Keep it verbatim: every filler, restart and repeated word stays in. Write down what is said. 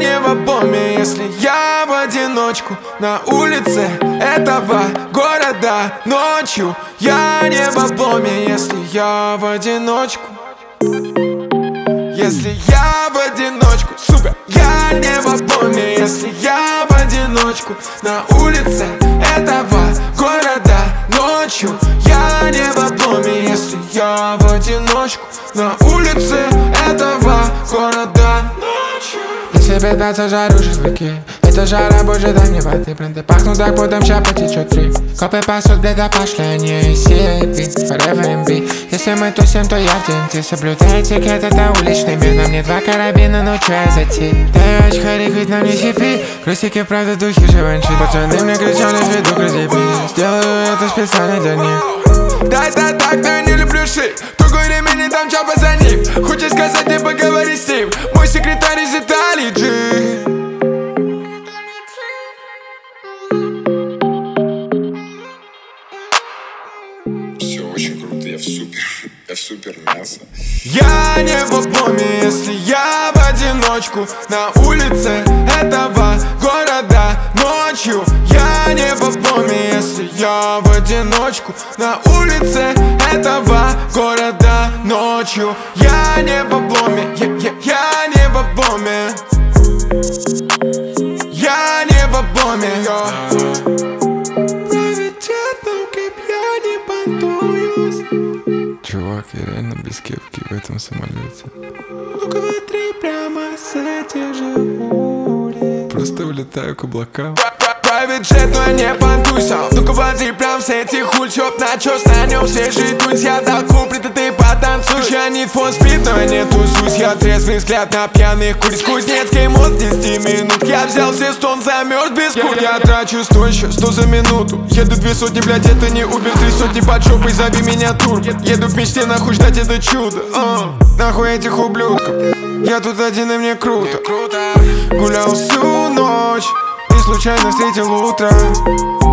не в обоме, если я в одиночку на улице этого города ночью. Я не в обломе, если я в одиночку. Если я в одиночку, сука, я не в обломе, если я в одиночку на улице этого города ночью. Я не в обломе, если я в одиночку на улице этого города ночью. Если пятнадцать жарю шашлыки, это жара, боже, дай мне воды. Бренды пахнут так, потом ща потечет три. Копы пасут, блядь, опошление. си эй пи, forever эм би. Если мы тусим, то я в ти эн ти. Соблюдаю этикет, это уличный мир. На мне два карабина, но чё я затею? Дай очкари, хоть на мне си пи. Крусики, правда, духи, живанчи. Пацаны мне кричали, веду красиви. Сделаю это специально для них. Да, да, так, но я не люблю шик. Другой ремень, там чапа за ним. Хочешь сказать, не поговори с ним. Мой секретарь из Италии, Джи. Все очень круто, я в супер, я в супер мясо. Я не в обломе, если я в одиночку на улице этого города ночью. Я не в обломе, если я в одиночку на улице этого города ночью. Я не в обломе, я, я, я не в обломе. Я не в обломе, я. Чувак, я реально без кепки в этом самолете. Ну-ка, смотри прямо с этих же улиц. Просто улетаю к облакам. Private jet, но я не понтуйся. Ну-ка, смотри прям с этих улиц. Чтоб начос на нем свежий тунь. Я дал куплет, и ты потанцуешь. Я не фон спит, но я не тусусь. Я трезвый взгляд на пьяных куриц. Кузнецкий мост, десять минут. Я взял все стон, замерз без куртки. Я трачу сто еще, сто за минуту. Еду две сотни, блядь, это не Uber. Три сотни под жопой, зови меня тур. Еду в мечте, нахуй ждать это чудо. uh. Нахуй этих ублюдков. Я тут один, и мне круто. Гулял всю ночь и случайно встретил утро.